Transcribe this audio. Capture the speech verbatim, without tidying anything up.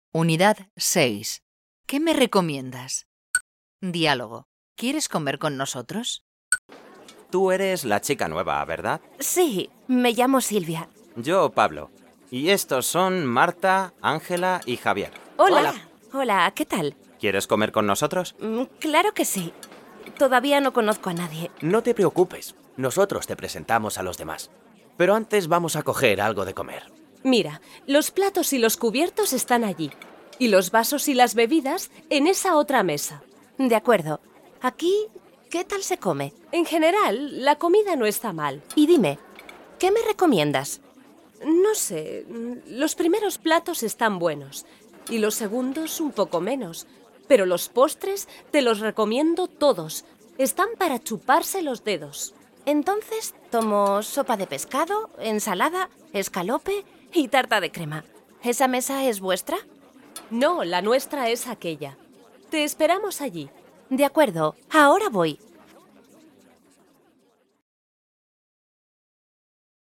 Unidad seis. ¿Qué me recomiendas? Diálogo. ¿Quieres comer con nosotros? Tú eres la chica nueva, ¿verdad? Sí, me llamo Silvia. Yo, Pablo. Y estos son Marta, Ángela y Javier. Hola. Hola, Hola, ¿qué tal? ¿Quieres comer con nosotros? Mm, claro que sí. Todavía no conozco a nadie. No te preocupes, nosotros te presentamos a los demás. Pero antes vamos a coger algo de comer. Mira, los platos y los cubiertos están allí. Y los vasos y las bebidas en esa otra mesa. De acuerdo. Aquí, ¿qué tal se come? En general, la comida no está mal. Y dime, ¿qué me recomiendas? No sé, los primeros platos están buenos. Y los segundos un poco menos. Pero los postres te los recomiendo todos. Están para chuparse los dedos. Entonces tomo sopa de pescado, ensalada, escalope y tarta de crema. ¿Esa mesa es vuestra? No, la nuestra es aquella. Te esperamos allí. De acuerdo, ahora voy.